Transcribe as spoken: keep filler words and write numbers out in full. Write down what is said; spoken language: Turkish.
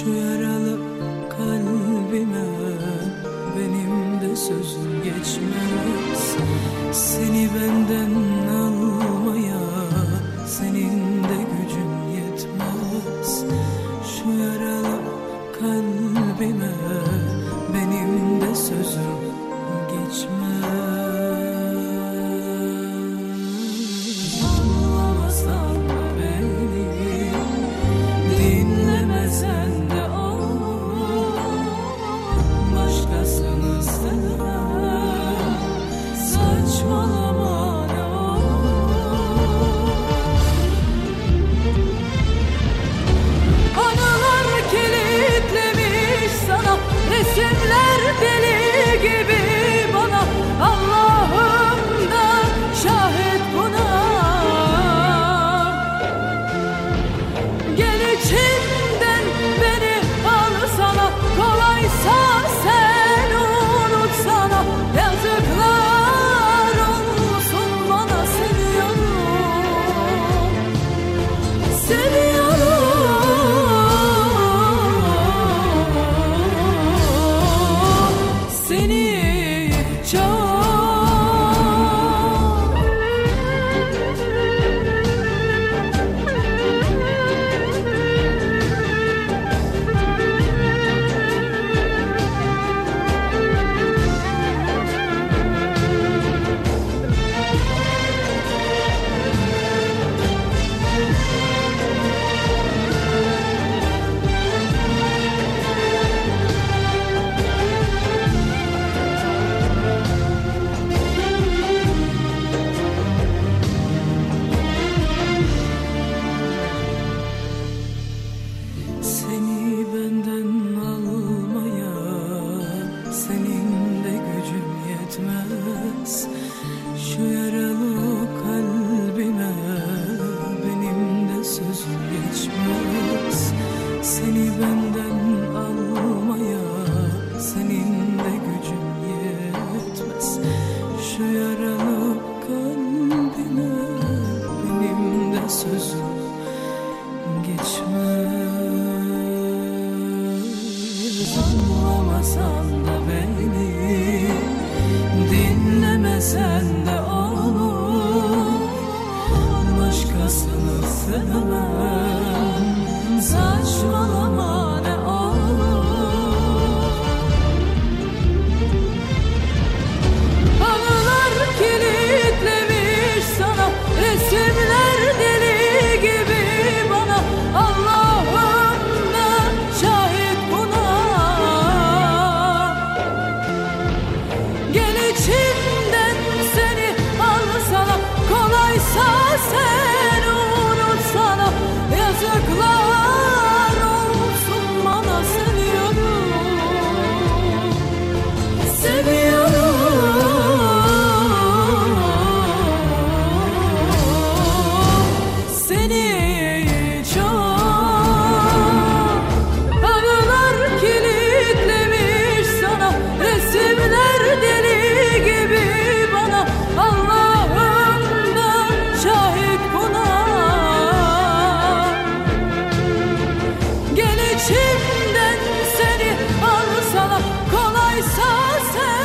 Şu yaralı kalbime benim de sözüm geçmez. Seni benden almaya senin de gücün yetmez. Şu yaralı kalbime benim de sözüm geçmez. Anlamasan da beni, dinlemesen de olur, başkasını sevmem, saçmalama ne olur. Anılar kilitlemiş sana, resimler deli gibi bana. Allah'ım da şahit buna. Gel içinden beni al sana, kolaysa sen unutsana. Yazıklar olsun bana, seviyorum, seviyorum seni çok. Seni benden almaya senin de gücün yetmez. Şu yaralı kalbime benim de sözüm geçmez. Seni benden almaya senin de gücün yetmez. Şu yaralı kalbime benim de sözüm geçmez. Anlamasan da beni, dinlemesen de olur, başkasını sevmem, saçmalama ne olur. Anılar kilitlemiş sana, resimler deli gibi bana. Allah'ım da şahit buna. Gel içinden seni al sana, kolaysa sen unutsana. Yazıklar olsun bana, seviyorum, seviyorum seni çok. Anılar kilitlemiş sana, resimler deli gibi bana. Allah'ım da şahit buna. Gel içimden seni al sana, kolaysa sen